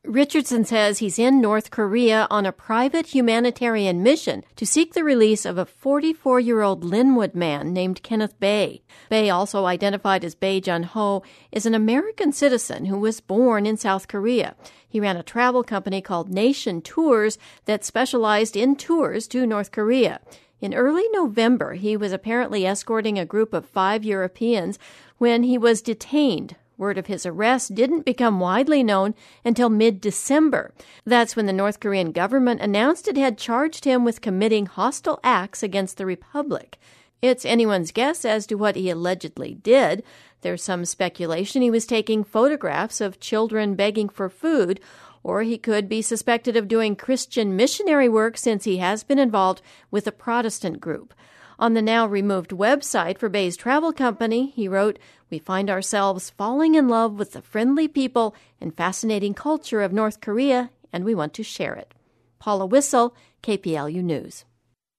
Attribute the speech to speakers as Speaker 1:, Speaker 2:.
Speaker 1: Richardson says he's in North Korea on a private humanitarian mission to seek the release of a 44-year-old Linwood man named Kenneth Bae. Bae, also identified as Bae Jun-ho, is an American citizen who was born in South Korea. He ran a travel company called Nation Tours that specialized in tours to North Korea. In early November, he was apparently escorting a group of 5 Europeans when he was detained. Word of his arrest didn't become widely known until mid-December. That's when the North Korean government announced it had charged him with committing hostile acts against the republic. It's anyone's guess as to what he allegedly did. There's some speculation he was taking photographs of children begging for food, or he could be suspected of doing Christian missionary work since he has been involved with a Protestant group. On the now-removed website for Bae's travel company, he wrote, "We find ourselves falling in love with the friendly people and fascinating culture of North Korea, and we want to share it." Paula Wissel, KPLU News.